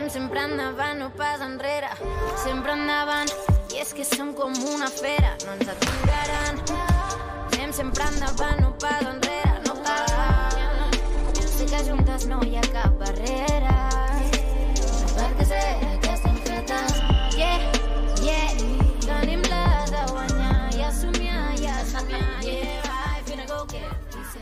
sempre endavant, no pas enrere, sempre endavant. I és que som com una fera, no ens aturaran. Anem sempre endavant, no pas enrere, no cal. Sé que juntes no hi ha cap barrera, perquè sé que estem fetes. Yeah, yeah, tenim la de guanyar i assomiar, yeah, I finna go get.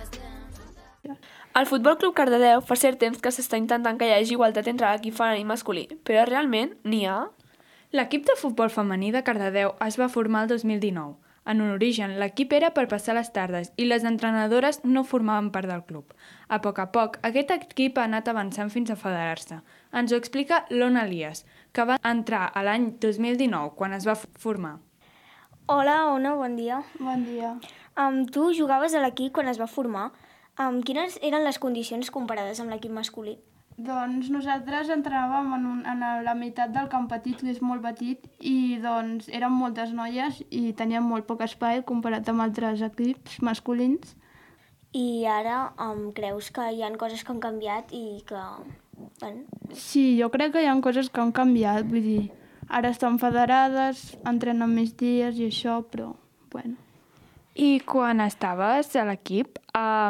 El Futbol Club Cardedeu fa cert temps que s'està intentant que hi hagi igualtat entre l'equip femení i masculí, però realment n'hi ha? L'equip de futbol femení de Cardedeu es va formar el 2019. En un origen, l'equip era per passar les tardes i les entrenadores no formaven part del club. A poc, aquest equip ha anat avançant fins a federar-se. Ens ho explica l'Ona Elias, que va entrar a l'any 2019, quan es va formar. Hola, Ona, bon dia. Bon dia. Tu jugaves a l'equip quan es va formar. Quines eren les condicions comparades amb l'equip masculí? Doncs nosaltres entrenàvem en la meitat del camp petit, que és molt petit, i doncs érem moltes noies i teníem molt poc espai comparat amb altres equips masculins. I ara creus que hi ha coses que han canviat i que... Bueno. Sí, jo crec que hi ha coses que han canviat, vull dir, ara estan federades, entrenen més dies i això, però, bueno. I quan estaves a l'equip,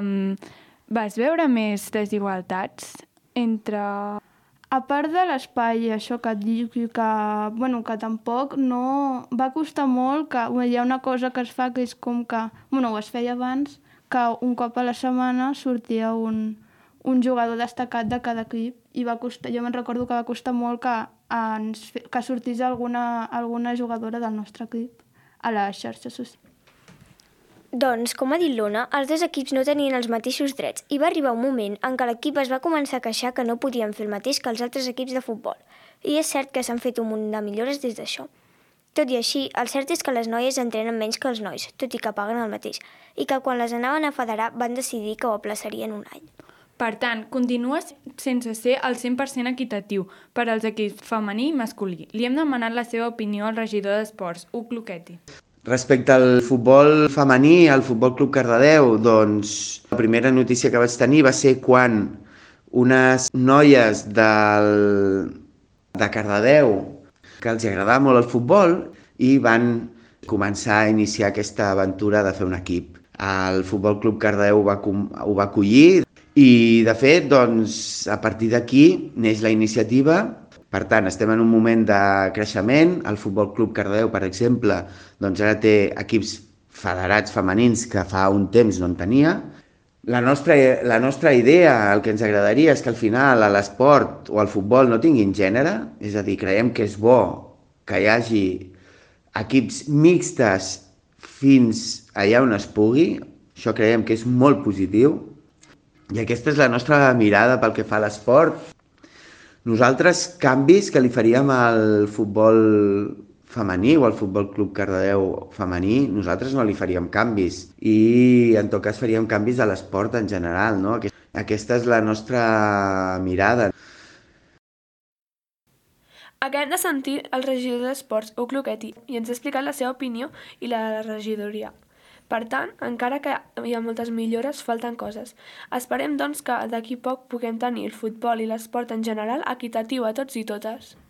vas veure més desigualtats entre... A part de l'espai, això que et dic, que tampoc no... Va costar molt, que hi ha una cosa que es fa que és com que... Ho es feia abans, que un cop a la setmana sortia un jugador destacat de cada equip i va costar, jo me'n recordo que va costar molt que sortís alguna jugadora del nostre equip a la xarxa social. Doncs, com ha dit l'Ona, els dos equips no tenien els mateixos drets i va arribar un moment en què l'equip es va començar a queixar que no podien fer el mateix que els altres equips de futbol. I és cert que s'han fet un munt de millores des d'això. Tot i així, el cert és que les noies entrenen menys que els nois, tot i que paguen el mateix, i que quan les anaven a federar van decidir que ho aplaçarien un any. Per tant, continua sense ser al 100% equitatiu per als equips femení i masculí. Li hem demanat la seva opinió al regidor d'Esports, Hug Luchetti. Respecte al futbol femení, al Futbol Club Cardedeu, doncs la primera notícia que vaig tenir va ser quan unes noies de Cardedeu que els agradava molt el futbol i van començar a iniciar aquesta aventura de fer un equip. El Futbol Club Cardedeu ho va acollir i, de fet, doncs, a partir d'aquí neix la iniciativa. Per tant, estem en un moment de creixement. El Futbol Club Cardedeu, per exemple, doncs ara té equips federats femenins que fa un temps no en tenia. La nostra idea, el que ens agradaria és que al final a l'esport o al futbol no tinguin gènere, és a dir, creiem que és bo que hi hagi equips mixtes fins allà on es pugui. Això creiem que és molt positiu. I aquesta és la nostra mirada pel que fa a l'esport. Nosaltres, canvis que li faríem al futbol femení o al Futbol Club Cardedeu femení, nosaltres no li faríem canvis. I, en tot cas, faríem canvis a l'esport en general, no? Aquesta és la nostra mirada. Acabem de sentir el regidor d'Esports, Hug Luchetti, i ens ha explicat la seva opinió i la de la regidoria. Per tant, encara que hi ha moltes millores, falten coses. Esperem, doncs, que d'aquí poc puguem tenir el futbol i l'esport en general equitatiu a tots i totes.